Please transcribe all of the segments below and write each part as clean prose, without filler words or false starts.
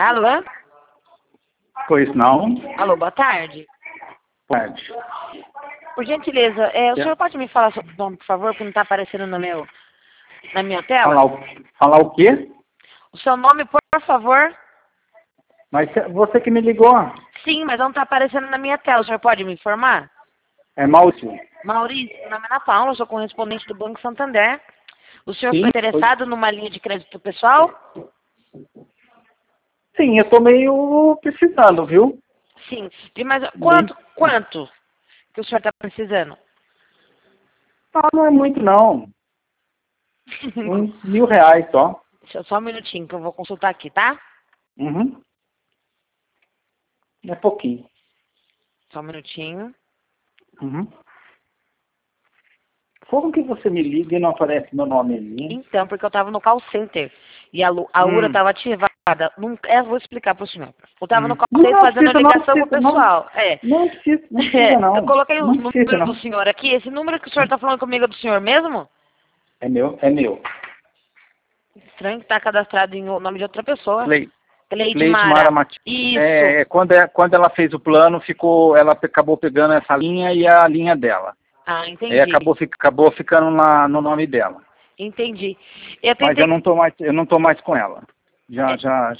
Alô? Pois não? Alô, boa tarde. Pode. Por gentileza, o senhor pode me falar seu nome, por favor, porque não está aparecendo na minha tela? Falar o quê? O seu nome, por favor? Mas você que me ligou. Sim, mas não está aparecendo na minha tela. O senhor pode me informar? É Maurício. Maurício, meu nome é Ana Paula, eu sou correspondente do Banco Santander. O senhor Sim, foi interessado numa linha de crédito pessoal? Sim, eu tô meio precisando, viu? Sim. De mais quanto que o senhor está precisando? Ah, não é muito não. Uns R$ 1.000 só. Só um minutinho que eu vou consultar aqui, tá? Uhum. É pouquinho. Só um minutinho. Uhum. Como que você me liga e não aparece meu nome ali? Então, porque eu estava no call center e a URA estava ativada. Eu vou explicar para o senhor. Eu estava no call center fazendo a ligação com o pessoal. Não precisa não. Eu coloquei o Não número precisa não. do senhor aqui. Esse número que o senhor está falando comigo é do senhor mesmo? É meu. Estranho que está cadastrado em o nome de outra pessoa. Cleide Mara Matias. Isso. Quando ela fez o plano, ela acabou pegando essa linha e a linha dela. Ah, entendi. Aí acabou ficando no nome dela. Entendi. Mas eu não tô mais com ela. Já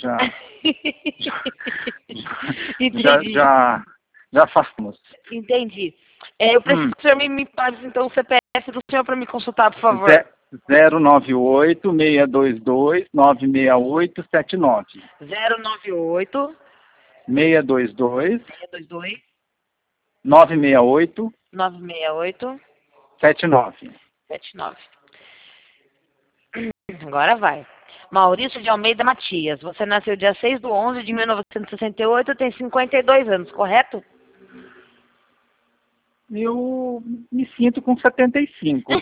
Entendi. já afastamos. Entendi. Eu preciso que o senhor me passe então o CPF do senhor para me consultar, por favor. 098-622-96879. 098 622 622 968 968 79. 79. Agora vai. Maurício de Almeida Matias. Você nasceu dia 6/11/1968, tem 52 anos, correto? Eu me sinto com 75.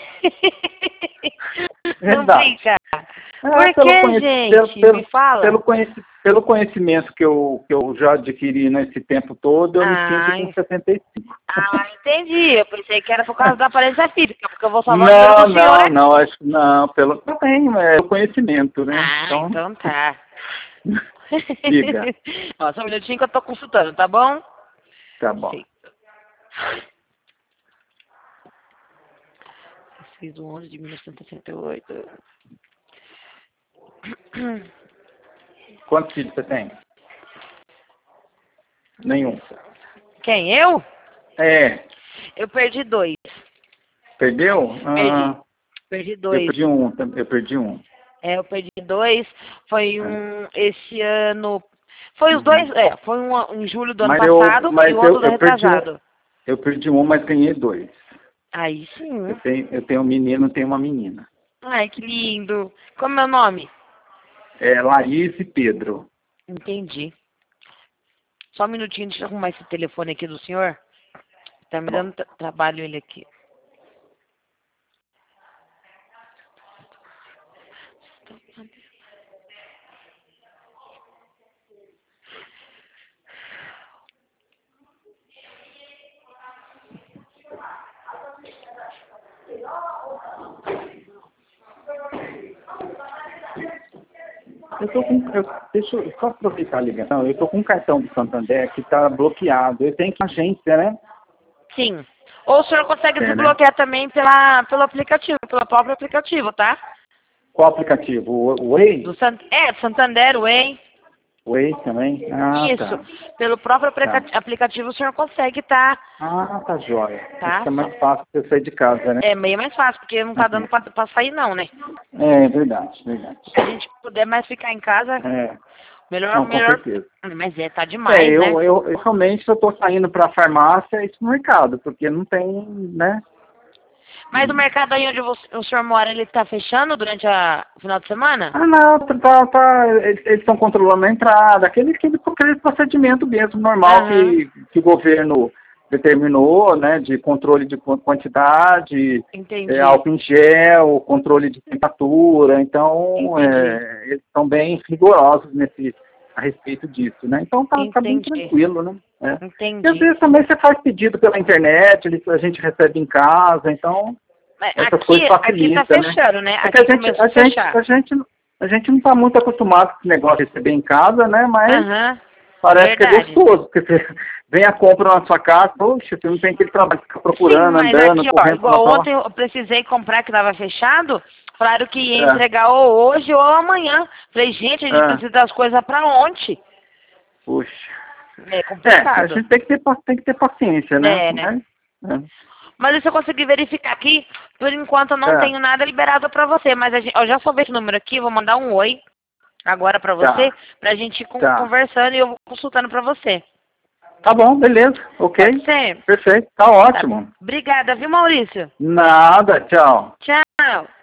Não Verdade. brinca. Por que, gente? Me fala. Pelo conhecimento que eu já adquiri nesse tempo todo, eu me sinto com 75. Ah, entendi. Eu pensei que era por causa da aparência física, porque eu vou salvar o número do senhor aqui. Não, pelo conhecimento, né? Ah, então tá. Diga. Ó, só um minutinho que eu tô consultando, tá bom? Tá bom. 6/11/1968. Quantos filhos você tem? Nenhum. Quem, eu? É. Eu perdi 2. Perdeu? Perdi 2. Eu perdi um. Eu perdi 2. Foi esse ano. Foi os dois. Foi em julho do ano passado e o outro do retrasado. Eu perdi um, mas ganhei 2. Aí sim. Eu tenho um menino e tenho uma menina. Ai, que lindo. Como é meu nome? É Larissa e Pedro. Entendi. Só um minutinho, deixa eu arrumar esse telefone aqui do senhor. Tá me dando trabalho ele aqui. Deixa eu só aproveitar a ligação. Eu tô com um cartão do Santander que tá bloqueado. Eu tenho que ir na agência, né? Sim. Ou o senhor consegue desbloquear também pelo aplicativo, pelo próprio aplicativo, tá? Qual aplicativo? O Way? Do Santander, Way. Way também? Isso. Tá. Pelo próprio aplicativo o senhor consegue, tá? Tá jóia. Tá? Fica mais fácil você sair de casa, né? É meio mais fácil, porque não tá dando pra sair não, né? É verdade. Se a gente puder mais ficar em casa, melhor. Não, com certeza. Mas tá demais, né? Eu realmente tô saindo pra farmácia e supermercado, porque não tem, né? Mas o mercado aí onde o senhor mora, ele tá fechando durante o final de semana? Não, eles estão controlando a entrada, aquele procedimento mesmo, normal que o governo determinou, né, de controle de quantidade, álcool em gel, controle de temperatura, então eles são bem rigorosos a respeito disso, né? Então tá bem tranquilo, né? Entendi. E às vezes também você faz pedido pela internet, a gente recebe em casa, então essas coisas facilitam, aqui tá fechando, né? Aqui começou a fechar. A gente não está muito acostumado com esse negócio de receber em casa, né? Mas parece verdade. que é gostoso, porque você vem a compra na sua casa, poxa, você não tem aquele trabalho de ficar procurando, mas andando, aqui, correndo. Igual ontem eu precisei comprar que estava fechado, falaram que ia entregar ou hoje ou amanhã. Falei, gente, a gente precisa das coisas para ontem. Puxa. É complicado. A gente tem que ter paciência, né? né? Mas se eu conseguir verificar aqui, por enquanto eu não tenho nada liberado para você, mas eu já salvei esse número aqui, vou mandar um oi agora para você, pra gente ir conversando e eu vou consultando para você. Tá bom, beleza, ok. Pode ser? Perfeito, tá ótimo. Obrigada, viu, Maurício? Nada, tchau. Tchau.